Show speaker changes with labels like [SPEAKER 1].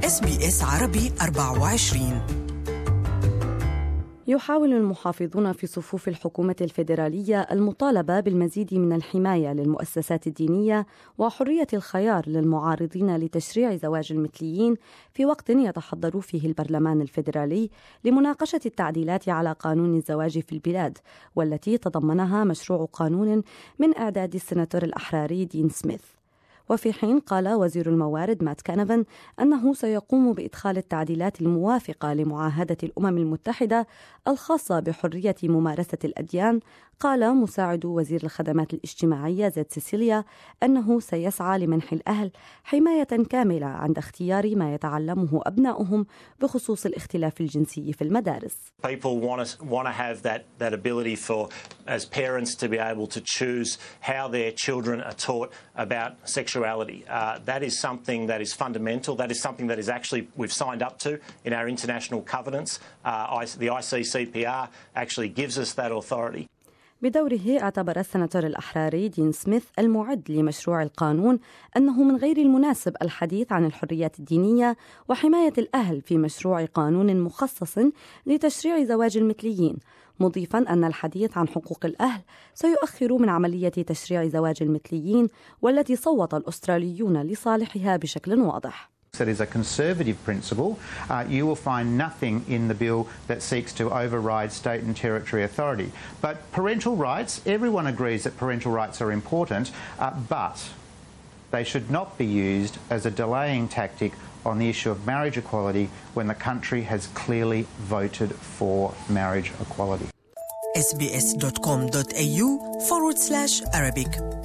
[SPEAKER 1] SBS عربي 24.
[SPEAKER 2] يحاول المحافظون في صفوف الحكومة الفيدرالية المطالبة بالمزيد من الحماية للمؤسسات الدينية وحرية الخيار للمعارضين لتشريع زواج المثليين في وقت يتحضر فيه البرلمان الفيدرالي لمناقشة التعديلات على قانون الزواج في البلاد، والتي تضمنها مشروع قانون من إعداد السناتور الأحراري دين سميث. وفي حين قال وزير الموارد مات كانافن أنه سيقوم بإدخال التعديلات الموافقة لمعاهدة الأمم المتحدة الخاصة بحرية ممارسة الأديان، قال مساعد وزير الخدمات الاجتماعية زيد سيسيليا أنه سيسعى لمنح الأهل حماية كاملة عند اختيار ما يتعلمه أبنائهم بخصوص الاختلاف الجنسي في المدارس.
[SPEAKER 3] People want to have that ability for as parents to be able to choose how their children are taught about sexuality. That is something that is fundamental. That is something that is actually we've signed up to in our international covenants. The ICCPR actually gives us that authority.
[SPEAKER 2] بدوره اعتبر السناتور الأحراري دين سميث المعد لمشروع القانون أنه من غير المناسب الحديث عن الحريات الدينية وحماية الأهل في مشروع قانون مخصص لتشريع زواج المثليين، مضيفا أن الحديث عن حقوق الأهل سيؤخر من عملية تشريع زواج المثليين والتي صوت الأستراليون لصالحها بشكل واضح.
[SPEAKER 4] That is a conservative principle. You will find nothing in the bill that seeks to override state and territory authority. But parental rights, everyone agrees that parental rights are important, but they should not be used as a delaying tactic on the issue of marriage equality when the country has clearly voted for marriage equality.
[SPEAKER 1] sbs.com.au/Arabic